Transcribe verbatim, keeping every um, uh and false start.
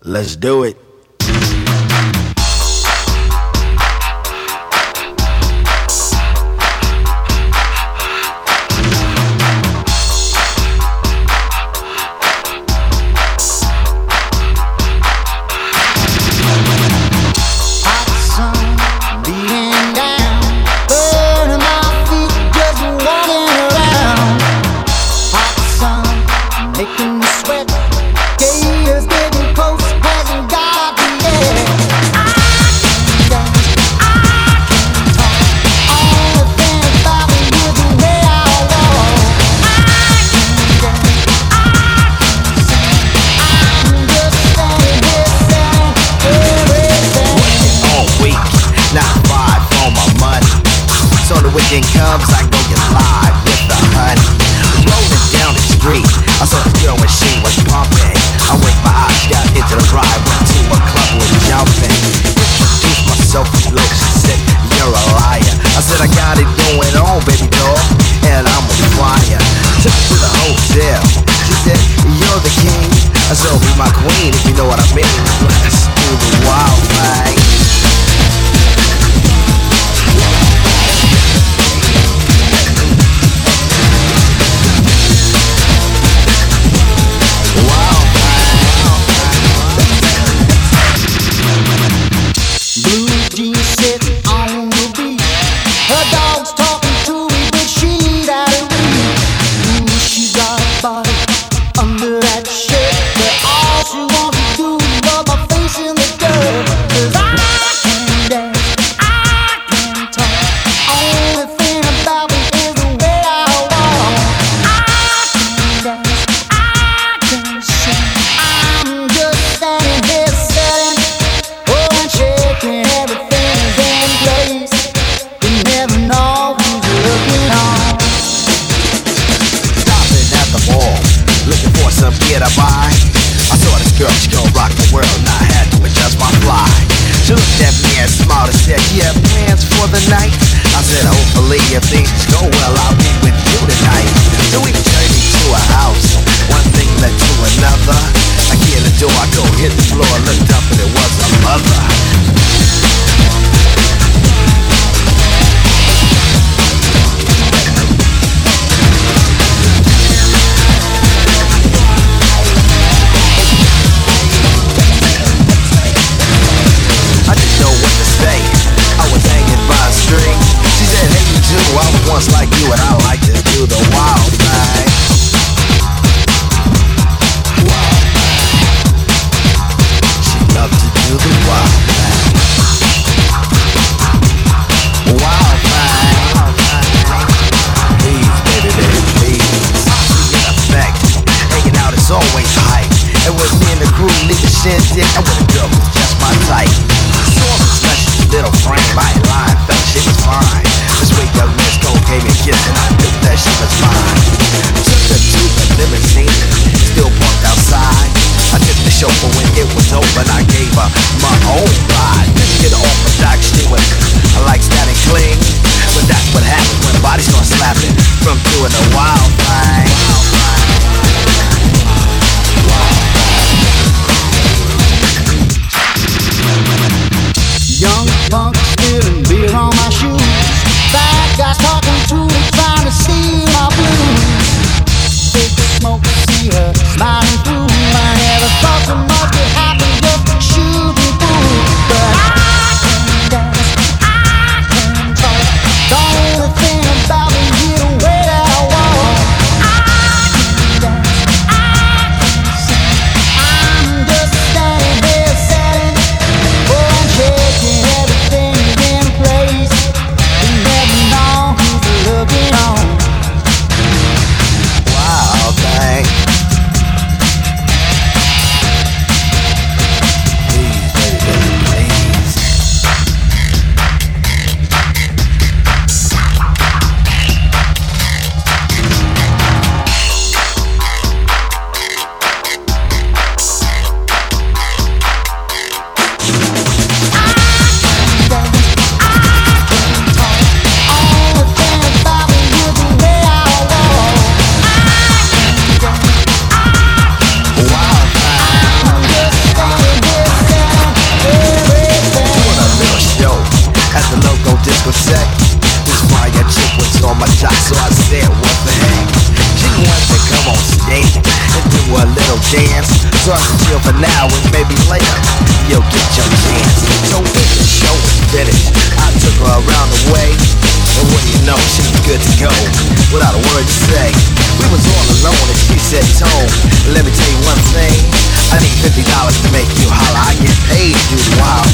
Let's do it. Comes, I go get live with the honey. Rolling down the street, I saw a girl when she was pumping. I winked my eyes, got into the ride, went to a club with jumping. Introduced myself as Luke, she said, you're a liar. I said, I got it going on, baby doll, and I'm a flyer. Took her to the hotel, she said, you're the king. I said, be my queen, if you know what I mean. Let's do the wild thing. If things go well, I'll be with you tonight. So we journeyed to a house, one thing led to another. I get the door, I go hit the floor, looked up and it was a mother. I didn't know what to say, I was hanging by a string. She said, hey you too, I was once like you and I like to do the wild thing. Wild thing. She loved to do the wild thing. Wild thing. Please, baby, baby, please. In effect, hanging out is always hype. And with me and the crew leave the shindig, and with a girl who's just my type. Saw the special little frame, I ain't lying, felt she was fine. This week young Miss Cole gave me a kiss and I knew that she was mine. Took her to the limousine, still parked outside. I tipped the chauffeur when it was open, I gave her my own ride. Didn't get off the dock, she was, I like static cling. But that's what happens when bodies start slapping from doing the wild thing. Young punk spilling beer on my shoes. Bad guys talking to me, trying to see my blues. Big smoke, see her smiling through. I never thought so much would happen, just shooting through. But I can dance, I can talk. The only thing about me is the way that I walk. I can no dance. So I should chill for now and maybe later you'll get your chance. So when the show was finished, I took her around the way, and what do you know, she was good to go, without a word to say. We was all alone and she said, Tone, let me tell you one thing, I need fifty dollars to make you holler. I get paid to do the wild